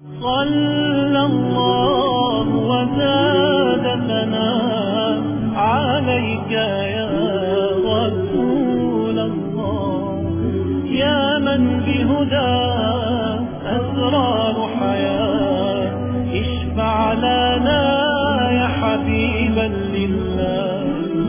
صلى الله وزاد ثناء عليك يا رسول الله، يا من بهداه أسرار حياة، اشفع لنا يا حبيبا لله.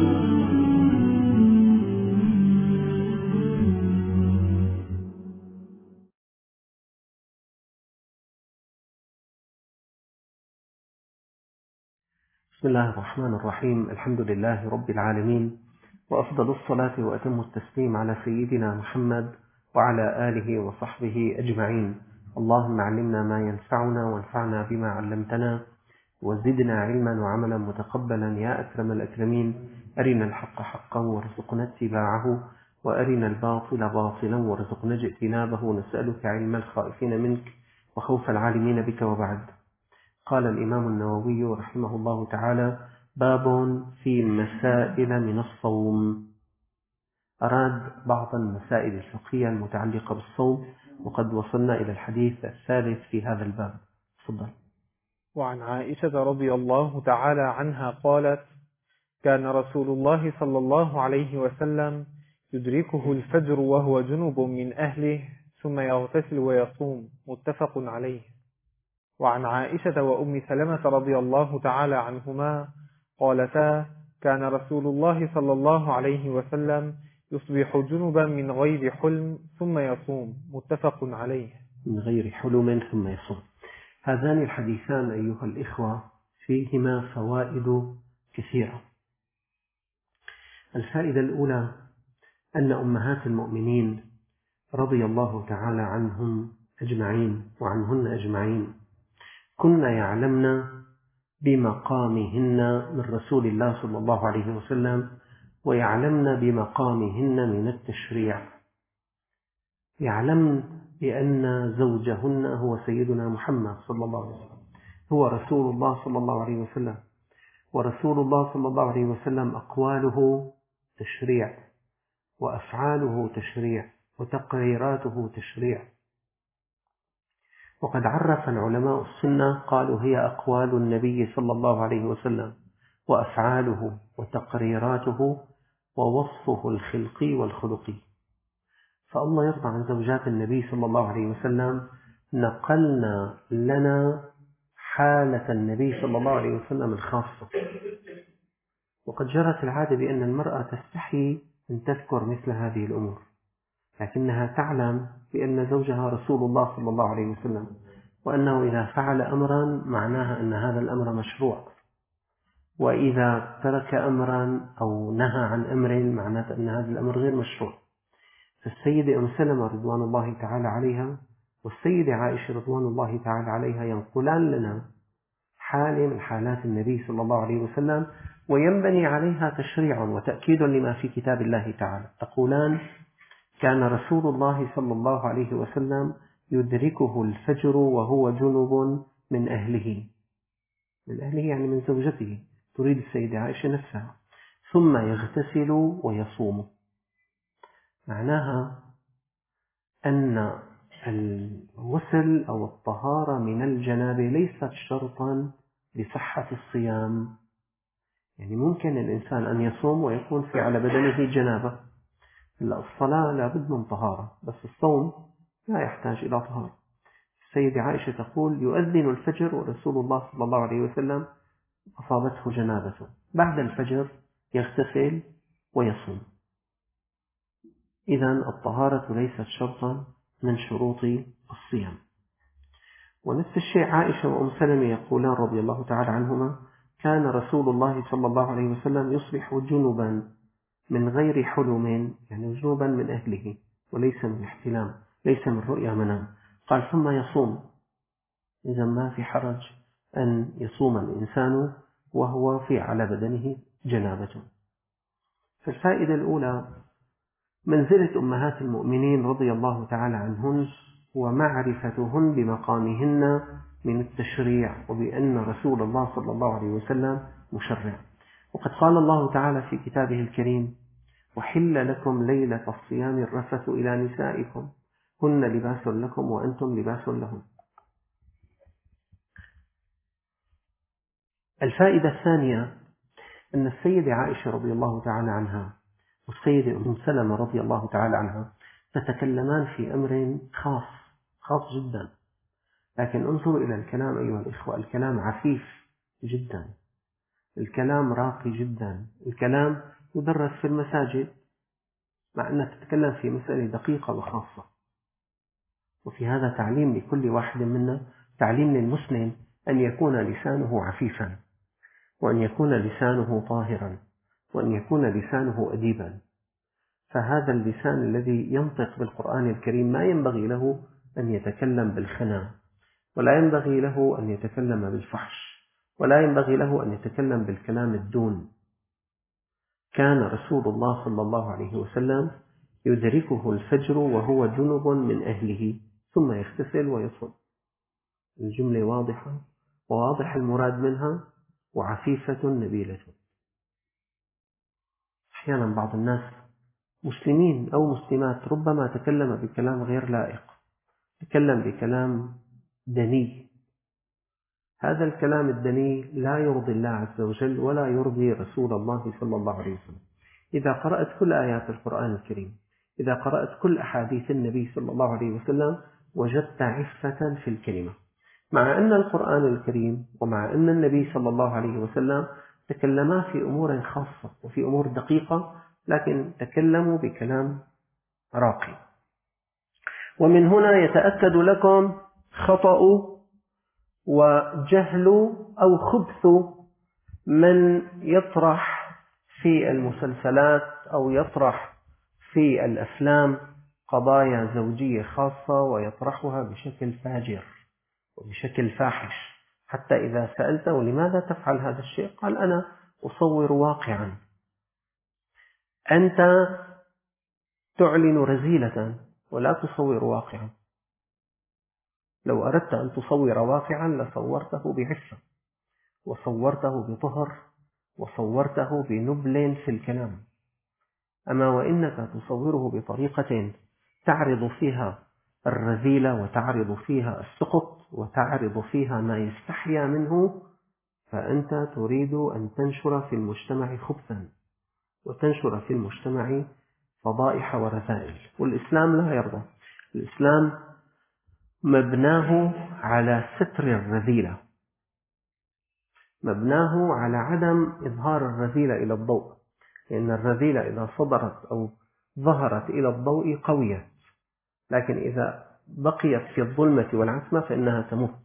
بسم الله الرحمن الرحيم. الحمد لله رب العالمين، وأفضل الصلاة وأتم التسليم على سيدنا محمد وعلى آله وصحبه أجمعين. اللهم علمنا ما ينفعنا وانفعنا بما علمتنا، وزدنا علما وعملا متقبلا يا أكرم الأكرمين. أرنا الحق حقا وارزقنا اتباعه، وأرنا الباطل باطلا وارزقنا اجتنابه. نسألك علم الخائفين منك وخوف العالمين بك. وبعد. قال الإمام النووي رحمه الله تعالى: باب في مسائل من الصوم. أراد بعض المسائل الفقهية المتعلقة بالصوم، وقد وصلنا إلى الحديث الثالث في هذا الباب. تفضل. وعن عائشة رضي الله تعالى عنها قالت: كان رسول الله صلى الله عليه وسلم يدركه الفجر وهو جنب من أهله ثم يغتسل ويصوم، متفق عليه. وعن عائشة وأم سلمة رضي الله تعالى عنهما قالتا: كان رسول الله صلى الله عليه وسلم يصبح جنبا من غير حلم ثم يصوم، متفق عليه. من غير حلم ثم يصوم. هذان الحديثان أيها الإخوة فيهما فوائد كثيرة. الفائدة الأولى أن أمهات المؤمنين رضي الله تعالى عنهم أجمعين وعنهن أجمعين كن يعلمن بمقامهن من رسول الله صلى الله عليه وسلم، ويعلمن بمقامهن من التشريع. يعلمن بأن زوجهن هو سيدنا محمد صلى الله عليه وسلم، هو رسول الله صلى الله عليه وسلم، ورسول الله صلى الله عليه وسلم أقواله تشريع، وأفعاله تشريع، وتقريراته تشريع. وقد عرف العلماء السنة قالوا: هي أقوال النبي صلى الله عليه وسلم، وأفعاله وتقريراته، ووصفه الخلقي والخلقي. فالله يرضى عن زوجات النبي صلى الله عليه وسلم. نقلنا لنا حالة النبي صلى الله عليه وسلم الخاصة. وقد جرت العادة بأن المرأة تستحي أن تذكر مثل هذه الأمور، لكنها تعلم بأن زوجها رسول الله صلى الله عليه وسلم، وأنه إذا فعل أمرا معناها أن هذا الأمر مشروع، وإذا ترك أمرا أو نهى عن أمر معناته أن هذا الأمر غير مشروع. فالسيدة أم سلمة رضوان الله تعالى عليها والسيدة عائشة رضوان الله تعالى عليها ينقلان لنا حالة من حالات النبي صلى الله عليه وسلم، وينبني عليها تشريع وتأكيد لما في كتاب الله تعالى. تقولان: كان رسول الله صلى الله عليه وسلم يدركه الفجر وهو جنب من أهله. من أهله يعني من زوجته، تريد السيدة عائشة نفسها. ثم يغتسل ويصوم. معناها أن الغسل أو الطهارة من الجنابة ليست شرطا لصحة الصيام. يعني ممكن الإنسان أن يصوم ويكون في على بدنه جنابة. الصلاة لابد من طهارة، بس الصوم لا يحتاج إلى طهارة. السيدة عائشة تقول: يؤذن الفجر ورسول الله صلى الله عليه وسلم أصابته جنابته، بعد الفجر يغتسل ويصوم. إذن الطهارة ليست شرطا من شروط الصيام. ونفس الشيء عائشة وأم سلمة يقولان رضي الله تعالى عنهما: كان رسول الله صلى الله عليه وسلم يصبح جنبا من غير حلم، يعني جنوبا من أهله، وليس من احتلام، ليس من رؤيا منام. قال: ثم يصوم. إذا ما في حرج أن يصوم الإنسان وهو في على بدنه جنابة. فالفائدة الأولى منزلة أمهات المؤمنين رضي الله تعالى عنهن، ومعرفتهن بمقامهن من التشريع، وبأن رسول الله صلى الله عليه وسلم مشرع. وقد قال الله تعالى في كتابه الكريم: وحل لكم ليلة الصيام الرفث إلى نسائكم هن لباس لكم وأنتم لباس لهم. الفائدة الثانية أن السيدة عائشة رضي الله تعالى عنها والسيدة أم سلمة رضي الله تعالى عنها تتكلمان في أمر خاص جدا، لكن انظروا إلى الكلام أيها الإخوة، الكلام عفيف جدا، الكلام راقي جدا، الكلام يدرس في المساجد، مع أنك تتكلم في مسألة دقيقة وخاصة. وفي هذا تعليم لكل واحد منا، تعليم للمسلم أن يكون لسانه عفيفا، وأن يكون لسانه طاهرا، وأن يكون لسانه أديبا. فهذا اللسان الذي ينطق بالقرآن الكريم ما ينبغي له أن يتكلم بالخنا، ولا ينبغي له أن يتكلم بالفحش، ولا ينبغي له أن يتكلم بالكلام الدون. كان رسول الله صلى الله عليه وسلم يدركه الفجر وهو جنب من أهله ثم يغتسل ويصل. الجملة واضحة وواضح المراد منها وعفيفة نبيلة. أحيانا بعض الناس مسلمين أو مسلمات ربما تكلم بكلام غير لائق، تكلم بكلام دني، هذا الكلام الدني لا يرضي الله عز وجل ولا يرضي رسول الله صلى الله عليه وسلم. إذا قرأت كل آيات القرآن الكريم، إذا قرأت كل أحاديث النبي صلى الله عليه وسلم، وجدت عفة في الكلمة، مع أن القرآن الكريم ومع أن النبي صلى الله عليه وسلم تكلما في أمور خاصة وفي أمور دقيقة، لكن تكلموا بكلام راقي. ومن هنا يتأكد لكم خطأ وجهل أو خبث من يطرح في المسلسلات أو يطرح في الأفلام قضايا زوجية خاصة ويطرحها بشكل فاجر وبشكل فاحش، حتى إذا سألته لماذا تفعل هذا الشيء قال أنا أصور واقعا. أنت تعلن رذيلة ولا تصور واقعا. لو أردت أن تصور واقعا لصورته بعفة، وصورته بطهر، وصورته بنبل في الكلام. أما وإنك تصوره بطريقة تعرض فيها الرذيلة وتعرض فيها السقط وتعرض فيها ما يستحيا منه، فأنت تريد أن تنشر في المجتمع خبثا وتنشر في المجتمع فضائح ورذائل، والإسلام لا يرضى. الإسلام مبناه على ستر الرذيلة، مبناه على عدم إظهار الرذيلة إلى الضوء، لأن الرذيلة إذا صدرت أو ظهرت إلى الضوء قوية، لكن إذا بقيت في الظلمة والعتمة فإنها تموت.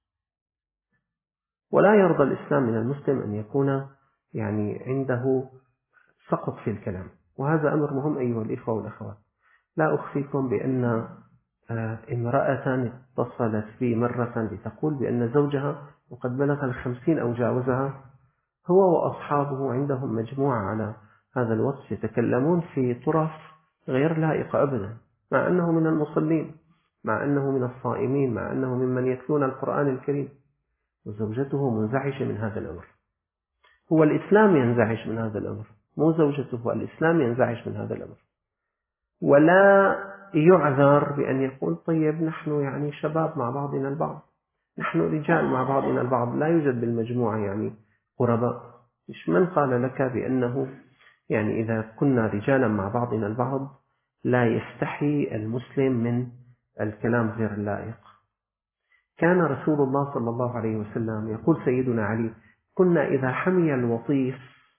ولا يرضى الإسلام من المسلم أن يكون عنده سقط في الكلام، وهذا أمر مهم أيها الإخوة والأخوات. لا أخفيكم بأن امرأة اتصلت بي مرة لتقول بأن زوجها وقد بلغ 50 أو جاوزها، هو وأصحابه عندهم مجموعة على هذا الوصف يتكلمون في طرف غير لائقة أبدا، مع أنه من المصلين، مع أنه من الصائمين، مع أنه ممن يتلون القرآن الكريم، وزوجته منزعجة من هذا الأمر. هو الإسلام ينزعج من هذا الأمر، مو زوجته، الإسلام ينزعج من هذا الأمر. ولا يعذر بأن يقول طيب نحن شباب مع بعضنا البعض، نحن رجال مع بعضنا البعض، لا يوجد بالمجموعة قرباء. مش من قال لك بأنه إذا كنا رجالا مع بعضنا البعض لا يستحي المسلم من الكلام غير اللائق. كان رسول الله صلى الله عليه وسلم يقول سيدنا علي كنا إذا حمي الوطيس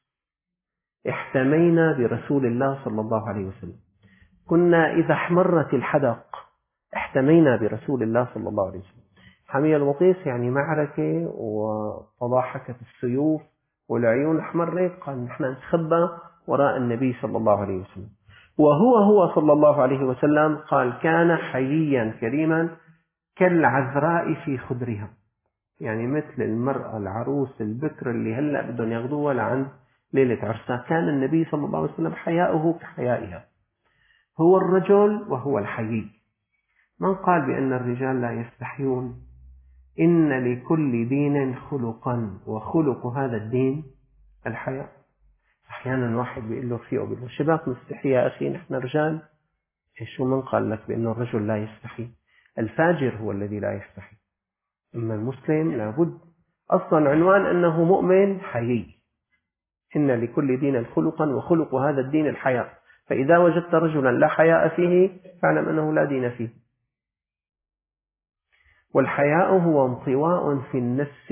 احتمينا برسول الله صلى الله عليه وسلم، كنا إذا احمرت الحدق احتمينا برسول الله صلى الله عليه وسلم. حمي الوطيس معركة وتضاحكت السيوف والعيون احمرت، قال نحن نتخبى وراء النبي صلى الله عليه وسلم. وهو صلى الله عليه وسلم قال كان حييا كريما كالعذراء في خدرها، مثل المرأة العروس البكر اللي هلأ بدهم ياخذوها لعند ليلة عرسها. كان النبي صلى الله عليه وسلم حياؤه كحيائها، هو الرجل وهو الحيي. من قال بأن الرجال لا يستحيون؟ إن لكل دين خلقا، وخلق هذا الدين الحياء. أحيانا واحد بيقول له رفيقه بيقول له شباب مستحي يا أخي نحن رجال. شو من قال لك بأن الرجل لا يستحي؟ الفاجر هو الذي لا يستحي. أما المسلم لابد أصلا عنوان أنه مؤمن حيي، إن لكل دين خلقا وخلق هذا الدين الحياء، فإذا وجدت رجلا لا حياء فيه فاعلم أنه لا دين فيه. والحياء هو انطواء في النفس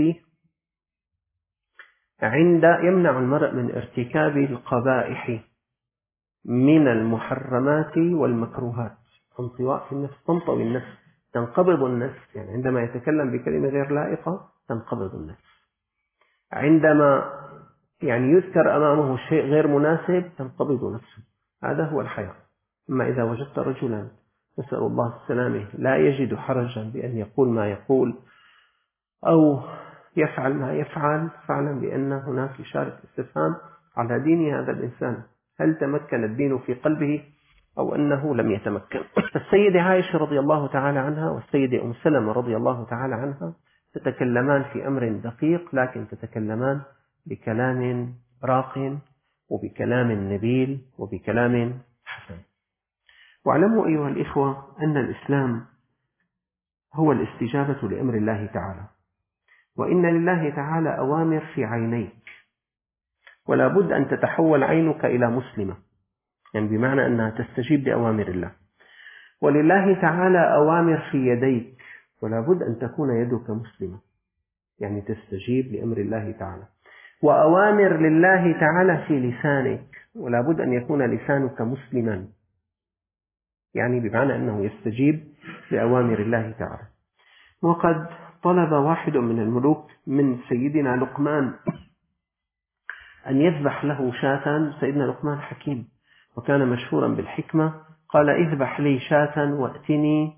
يمنع المرء من ارتكاب القبائح من المحرمات والمكروهات. انطواء في النفس، تنطوي النفس، تنقبض النفس، يعني عندما يتكلم بكلمة غير لائقة تنقبض النفس، عندما يعني يذكر أمامه شيء غير مناسب تنقبض نفسه. هذا هو الحياء. أما إذا وجدت رجلا نسأل الله السلامة لا يجد حرجا بأن يقول ما يقول أو يفعل ما يفعل، فاعلم بأن هناك إشارة استفهام على دين هذا الإنسان، هل تمكن الدين في قلبه أو أنه لم يتمكن. السيدة عائشة رضي الله تعالى عنها والسيدة أم سلمة رضي الله تعالى عنها تتكلمان في أمر دقيق، لكن تتكلمان بكلام راق وبكلام نبيل وبكلام حسن. واعلموا أيها الإخوة أن الإسلام هو الاستجابة لأمر الله تعالى، وإن لله تعالى أوامر في عينيك، ولا بد أن تتحول عينك إلى مسلمة، يعني بمعنى أنها تستجيب لأوامر الله. ولله تعالى أوامر في يديك، ولا بد أن تكون يدك مسلمة، يعني تستجيب لأمر الله تعالى. وأوامر لله تعالى في لسانك، ولا بد أن يكون لسانك مسلما، يعني بمعنى أنه يستجيب لأوامر الله تعالى. وقد طلب واحد من الملوك من سيدنا لقمان أن يذبح له شاة. سيدنا لقمان حكيم وكان مشهورا بالحكمة، قال اذبح لي شاة وأتني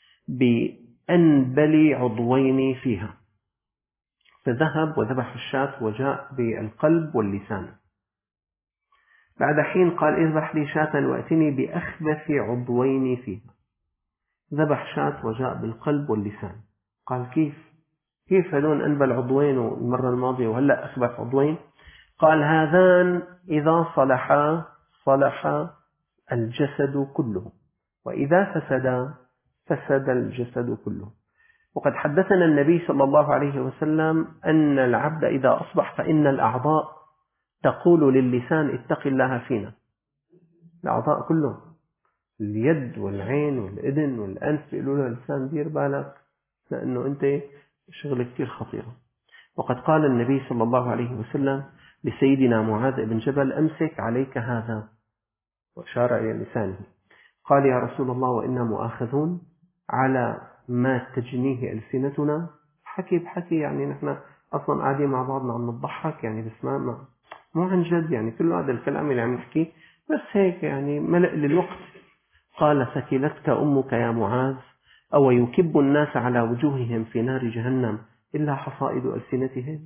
بأنبل عضوين فيها، فذهب وذبح الشاة وجاء بالقلب واللسان. بعد حين قال اذبح لي شاة وأتني بأخبث عضوين فيها، ذبح شاة وجاء بالقلب واللسان. قال كيف هذون أنبل عضوين المرة الماضية وهلأ أخبث عضوين؟ قال هذان إذا صلحا صلح الجسد كله، وإذا فسدا فسد الجسد كله. وقد حدثنا النبي صلى الله عليه وسلم أن العبد إذا أصبح فإن الأعضاء تقول للسان اتق الله فينا. الأعضاء كلهم، اليد والعين والإذن والأنف، يقولوا له اللسان دير بالك لأنه أنت شغل كتير خطيرة. وقد قال النبي صلى الله عليه وسلم لسيدنا معاذ بن جبل أمسك عليك هذا، وأشار إلى لسانه. قال يا رسول الله وإنا مؤاخذون على ما تجنيه ألسنتنا. حكي بحكي، يعني نحن أصلا قاعدين مع بعضنا عم نضحك، يعني بس ما مو عن جد، يعني كل هذا الكلام اللي عم نحكيه بس هيك يعني ملء للوقت. قال ثكلتك أمك يا معاذ، أو يكب الناس على وجوههم في نار جهنم إلا حصائد ألسنتهم.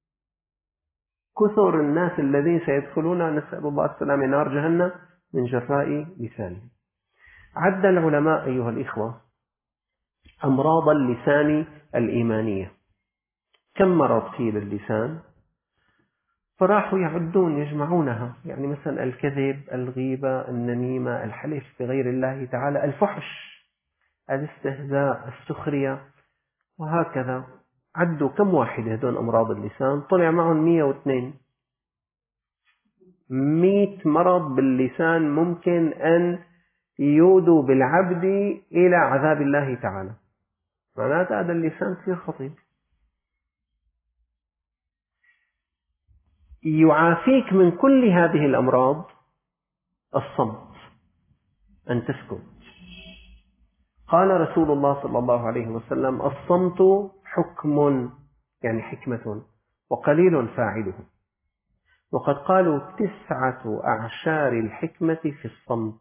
كثر الناس الذين سيدخلون نسأل الله السلامة نار جهنم من جراء لسانهم. عد العلماء أيها الإخوة أمراض اللسان الإيمانية. كم مرض في للسان؟ فراحوا يعدون يجمعونها، يعني مثلا الكذب، الغيبة، النميمة، الحلف بغير الله تعالى، الفحش، الاستهزاء، السخرية، وهكذا. عدوا كم واحد هذول أمراض اللسان؟ طلع معهم 102. 100 مرض باللسان ممكن أن يودوا بالعبد إلى عذاب الله تعالى. معناته هذا اللسان كثير خطير. يعافيك من كل هذه الأمراض الصمت، أن تسكت. قال رسول الله صلى الله عليه وسلم الصمت حكم، يعني حكمة، وقليل فاعله. وقد قالوا 9 أعشار الحكمة في الصمت.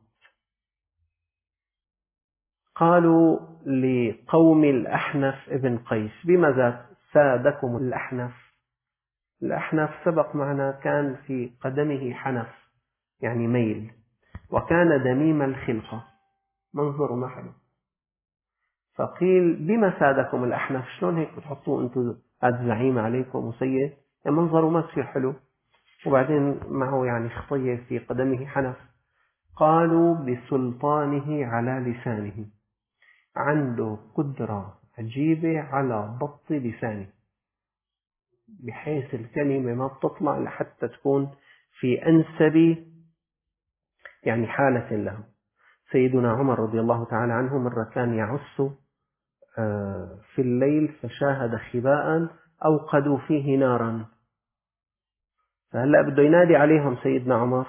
قالوا لقوم الأحنف ابن قيس بماذا سادكم الأحنف؟ الأحنف سبق معنا كان في قدمه حنف، يعني ميل، وكان دميم الخلقة، منظر ما حلو. فقيل بما سادكم الأحنف؟ شلون هيك بتحطوه أنتم هذا زعيم عليكم وسيد؟ يعني منظره ما كثير حلو، وبعدين معه يعني خطية في قدمه حنف. قالوا بسلطانه على لسانه، عنده قدرة عجيبة على ضبط لسانه. بحيث الكلمة ما بتطلع لحتى تكون في أنسب يعني حالة له. سيدنا عمر رضي الله تعالى عنه مرة كان يعس في الليل فشاهد خباء أوقدوا فيه نارا، فهلأ بده ينادي عليهم سيدنا عمر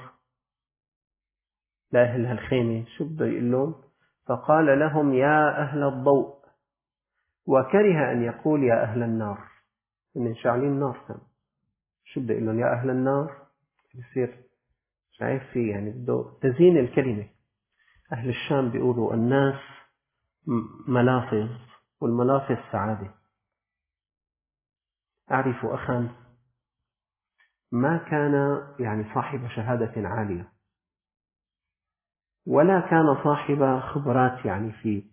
لأهل هالخيمة، شو بده يقول لهم؟ فقال لهم يا أهل الضوء، وكره أن يقول يا أهل النار، إن شاعلين نار كان، شو بده يقول لهم يا أهل النار؟ بصير شايف فيه يعني بده تزيين الكلمة. أهل الشام بيقولوا الناس ملافظ، والملافظ سعادة. أعرف أخا ما كان يعني صاحب شهادة عالية، ولا كان صاحب خبرات يعني في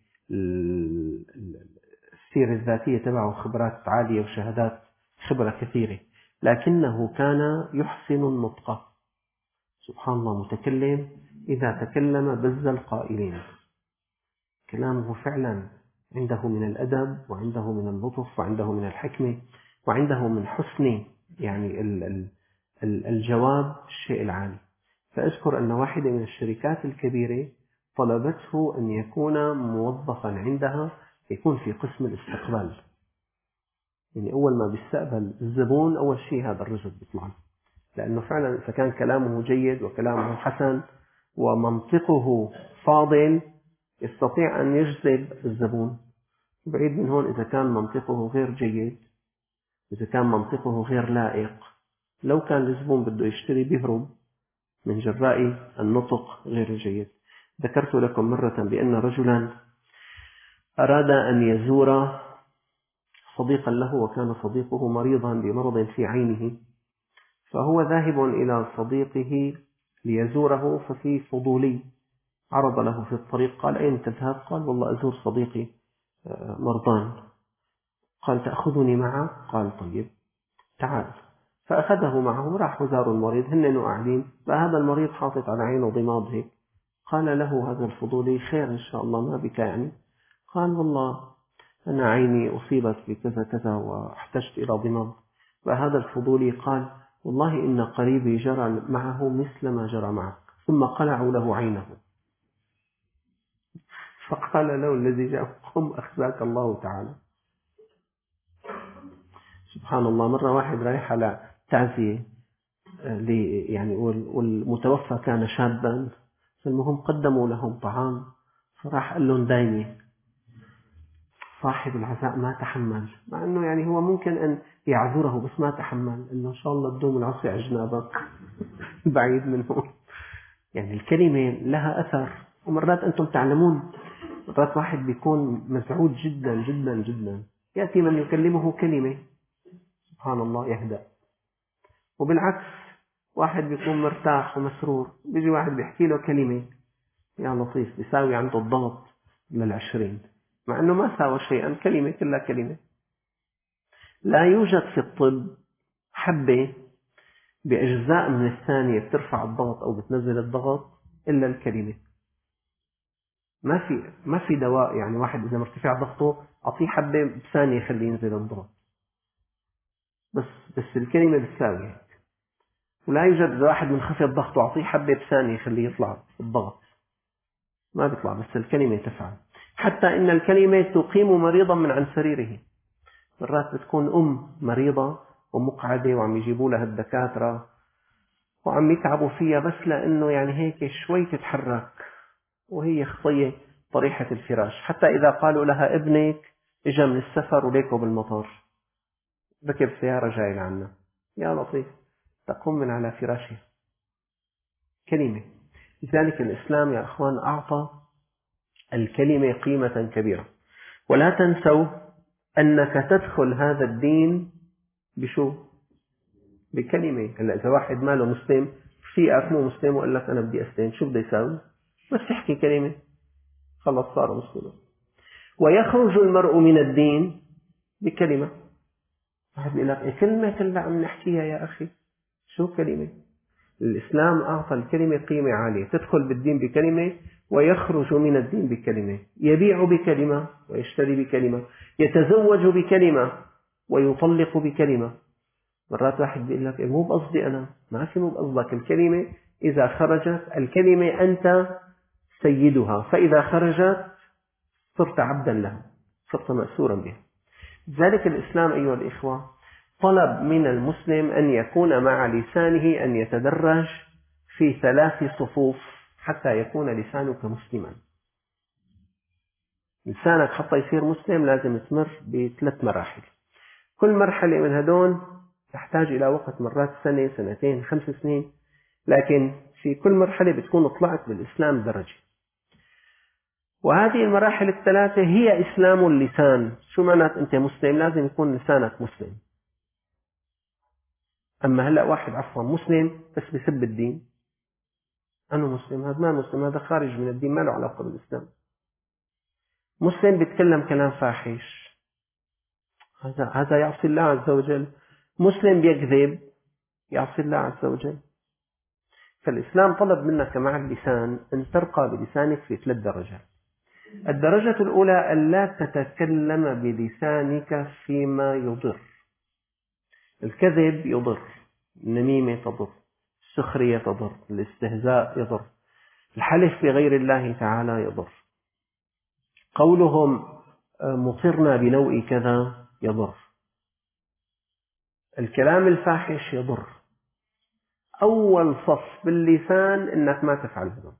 السيرة الذاتية تبعه خبرات عالية وشهادات خبرة كثيرة، لكنه كان يحسن النطق. سبحان الله، متكلم إذا تكلم بز القائلين، كلامه فعلا عنده من الأدب وعنده من اللطف وعنده من الحكمة وعنده من حسن يعني الجواب الشيء العالي. فأذكر أن واحدة من الشركات الكبيرة طلبته أن يكون موظفا عندها، يكون في قسم الاستقبال، يعني أول ما بيستقبل الزبون أول شيء هذا الرجل بيطلع، لأنه فعلا إذا كان كلامه جيد وكلامه حسن ومنطقه فاضل يستطيع أن يجذب الزبون. بعيد من هون إذا كان منطقه غير جيد، إذا كان منطقه غير لائق، لو كان الزبون بده يشتري بيهرب من جراء النطق غير الجيد. ذكرت لكم مرة بأن رجلا أراد أن يزور صديقا له، وكان صديقه مريضا بمرض في عينه، فهو ذاهب إلى صديقه ليزوره، ففي فضولي عرض له في الطريق، قال أين تذهب؟ قال والله أزور صديقي مرضان. قال تأخذني معك؟ قال طيب تعال. فأخذه معه، راح وزار المريض، هن قاعدين، فهذا المريض حاطط على عينه ضماد هيك. قال له هذا الفضولي خير إن شاء الله، ما بك يعني؟ قال والله أنا عيني أصيبت بكذا كذا واحتجت إلى ضماد. فهذا الفضولي قال والله إن قريبي جرى معه مثل ما جرى معك، ثم قلعوا له عينه. فقال له الذي جاء قم أخزاك الله تعالى. سبحان الله. مرة واحد رايح على تعزية يعني والمتوفى كان شابا، فالمهم قدموا لهم طعام، فراح قال لهم دايمي. صاحب العزاء ما تحمل، مع أنه يعني هو ممكن أن يعذره، بس ما تحمل، إنه إن شاء الله تدوم العصي على جنابك بعيد منه. يعني الكلمة لها أثر، ومرات أنتم تعلمون مرات واحد بيكون مزعوج جدا جدا جدا، يأتي من يكلمه كلمة سبحان الله يهدأ، وبالعكس واحد بيكون مرتاح ومسرور، بيجي واحد بيحكي له كلمة يا لطيف بيساوي عنده الضغط لل20، مع أنه ما ساوى شيئا، كلمة كلها كلمة. لا يوجد في الطب حبة بأجزاء من الثانية بترفع الضغط أو بتنزل الضغط إلا الكلمة. ما في دواء يعني واحد إذا مرتفع ضغطه أعطيه حبة بثانية يخليه ينزل الضغط، بس الكلمة بتساوي هيك. ولا يوجد إذا واحد منخفض ضغطه أعطيه حبة بثانية يخليه يطلع الضغط، ما بيطلع، بس الكلمة تفعل. حتى إن الكلمة تقيم مريضا من عن سريره. مرات بتكون مريضة ومقعدة وعم يجيبوا لها الدكاترة وعم يتعبوا فيها، بس لأنه يعني هيك شوي تتحرك وهي خطية طريحة الفراش، حتى إذا قالوا لها ابنك إجا من السفر وليكوا بالمطار ركب سيارة جاي لعنا، يا لطيف تقوم من على فراشها. كلمة. لذلك الإسلام يا أخوان أعطى الكلمة قيمة كبيرة. ولا تنسوا أنك تدخل هذا الدين بشو؟ بكلمة. هلا إذا واحد ماله مسلم في مو مسلم وقال لك أنا بدي أسلم، شو بده يساوي؟ بس يحكي كلمة خلص صار مسلم. ويخرج المرء من الدين بكلمة. واحد بيقول لك كلمة كلها عم نحكيها يا أخي، شو كلمة؟ الإسلام أعطى الكلمة قيمة عالية. تدخل بالدين بكلمة ويخرج من الدين بكلمة، يبيع بكلمة ويشتري بكلمة، يتزوج بكلمة ويطلق بكلمة. مرات واحد بيقول لك مو بقصدي أنا، ما في مو بقصدك. الكلمة إذا خرجت، الكلمة أنت سيدها، فإذا خرجت صرت عبدا لها، صرت مأسورا بها. ذلك الإسلام أيها الإخوة طلب من المسلم أن يكون مع لسانه أن يتدرج في 3 صفوف حتى يكون لسانك مسلما. لسانك حتى يصير مسلم لازم تمر ب3 مراحل. كل مرحلة من هدول تحتاج إلى وقت، مرات سنة، سنتين، 5 سنين، لكن في كل مرحلة بتكون طلعت بالإسلام درجة. وهذه المراحل ال3 هي إسلام اللسان. شو معنات أنت مسلم؟ لازم يكون لسانك مسلم. أما هلأ واحد عفوا مسلم بس بسب الدين، أنا مسلم، هذا ما مسلم، هذا خارج من الدين، ما له علاقة بالإسلام. مسلم بيتكلم كلام فاحش، هذا يعصي الله عز وجل. مسلم بيكذب، يعصي الله عز وجل. فالإسلام طلب منك مع اللسان أن ترقى بلسانك في 3 درجات. الدرجة الأولى أن لا تتكلم بلسانك فيما يضر. الكذب يضر، النميمة تضر، السخرية تضر، الاستهزاء يضر، الحلف بغير الله تعالى يضر، قولهم مطرنا بنوء كذا يضر، الكلام الفاحش يضر. أول صف باللسان إنك ما تفعل هذا.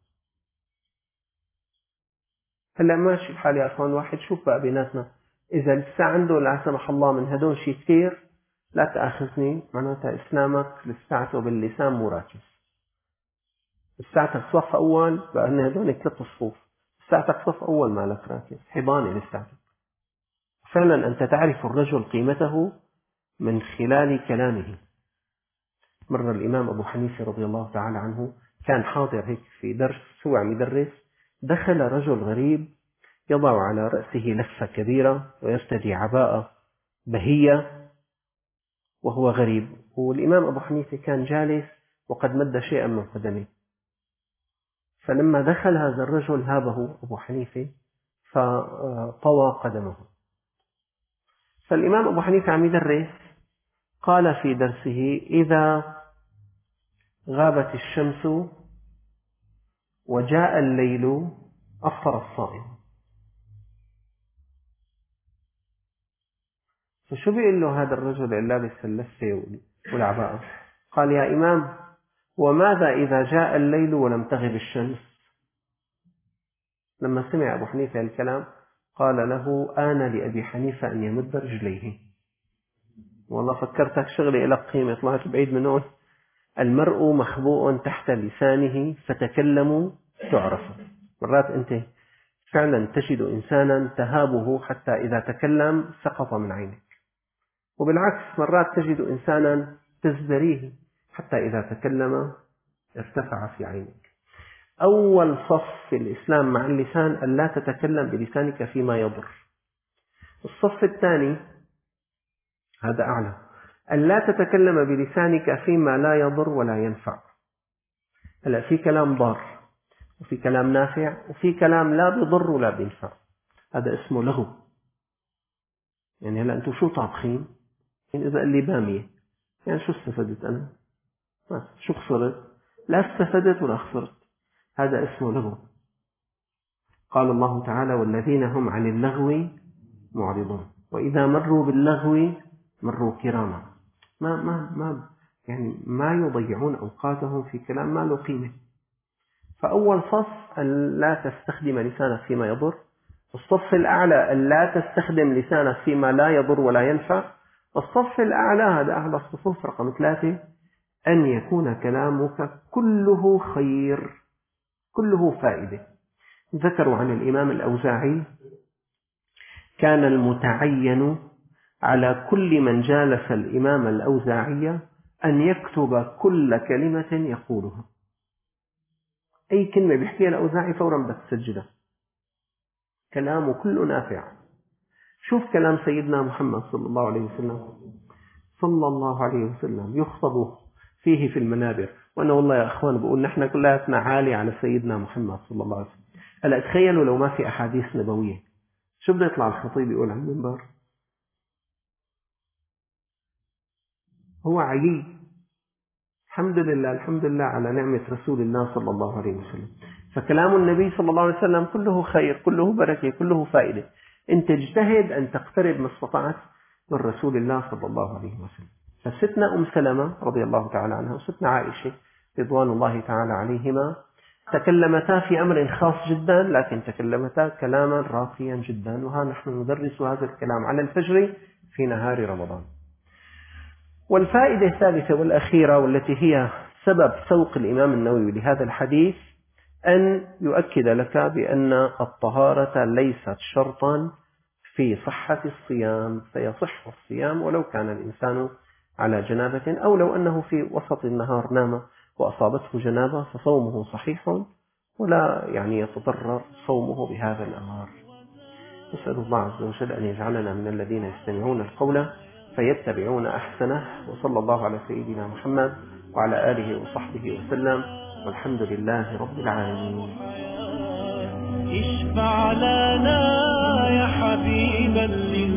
هلا ماشي الحال يا أخوان، واحد شوف بقى بيناتنا إذا لسه عنده لا سمح الله من هدول شيء كثير، لا تأخذني، معناتها إسلامك لساته باللسان مو راكز. لساتك صف أول بقى إن هدول 3 صفوف، لساتك صف أول مالك راكز، حضانة لساتك. فعلا أنت تعرف الرجل قيمته من خلال كلامه. مرة الإمام أبو حنيفة رضي الله تعالى عنه كان حاضر هيك في درس، هو عم يدرس، دخل رجل غريب يضع على رأسه لفة كبيرة ويرتدي عباءة بهية وهو غريب، والإمام أبو حنيفة كان جالس وقد مد شيئا من قدمه. فلما دخل هذا الرجل هابه أبو حنيفة فطوى قدمه. فالإمام أبو حنيفة عم يدرس، قال في درسه: إذا غابت الشمس وجاء الليل أفطر الصائم. فشو بيقول له هذا الرجل اللابس اللفة والعباءة؟ قال: يا إمام، وماذا إذا جاء الليل ولم تغب الشمس؟ لما سمع أبو حنيفة الكلام قال له: آن لأبي حنيفة أن يمد رجليه. والله فكرتك شغلي إلى قيمة، طلعت بعيد من هون. المرء مخبوء تحت لسانه فتكلموا تعرفوا. مرات أنت فعلا تجد إنسانا تهابه حتى إذا تكلم سقط من عينك، وبالعكس مرات تجد إنسانا تزدريه حتى إذا تكلم ارتفع في عينك. أول صف في الإسلام مع اللسان أن لا تتكلم بلسانك فيما يضر. الصف الثاني هذا أعلى، أن لا تتكلم بلسانك فيما لا يضر ولا ينفع. هلا في كلام ضار وفي كلام نافع وفي كلام لا بيضر ولا بينفع، هذا اسمه لغو. يعني هلا أنتم شو طابخين؟ يعني إذا قال لي بامية، يعني شو استفدت أنا؟ شو خسرت؟ لا استفدت ولا خسرت، هذا اسمه لغو. قال الله تعالى: والذين هم عن اللغو معرضون وإذا مروا باللغو مروا كراما. يعني ما يضيعون أوقاتهم في كلام ما له قيمة. فأول صف أن لا تستخدم لسانك فيما يضر. الصف الأعلى أن لا تستخدم لسانك فيما لا يضر ولا ينفع. الصف الأعلى هذا أعلى الصفوف رقم 3 أن يكون كلامك كله خير، كله فائدة. ذكروا عن الإمام الأوزاعي: كان المتعين على كل من جالس الإمام الأوزاعي أن يكتب كل كلمة يقولها. أي كلمة بيحكيها الأوزاعي فورا بدك تسجلها، كلامه كله نافع. شوف كلام سيدنا محمد صلى الله عليه وسلم، صلى الله عليه وسلم يخطب فيه في المنابر. وأنا والله يا أخوان بقول نحن كلاتنا عالي على سيدنا محمد صلى الله عليه وسلم. هلا تخيلوا لو ما في أحاديث نبوية، شو بده يطلع الخطيب يقول على المنبر؟ هو عيي. الحمد لله، الحمد لله على نعمة رسول الله صلى الله عليه وسلم. فكلام النبي صلى الله عليه وسلم كله خير، كله بركة، كله فائدة. أنت اجتهد أن تقترب ما استطعت من رسول الله صلى الله عليه وسلم. فستنا أم سلمة رضي الله تعالى عنها وستنا عائشة رضوان الله تعالى عليهما تكلمتا في أمر خاص جدا، لكن تكلمتا كلاما راقيا جدا، وها نحن ندرس هذا الكلام على الفجر في نهار رمضان. والفائدة الثالثة والأخيرة والتي هي سبب سوق الإمام النووي لهذا الحديث أن يؤكد لك بأن الطهارة ليست شرطا في صحة الصيام، فيصح الصيام ولو كان الإنسان على جنابة، أو لو أنه في وسط النهار نام وأصابته جنابة فصومه صحيح ولا يتضرر صومه بهذا الأمر. نسأل الله عز وجل أن يجعلنا من الذين يستمعون القول فيتبعون أحسنه، وصلى الله على سيدنا محمد وعلى آله وصحبه وسلم، والحمد لله رب العالمين. اشفع لنا يا حبيب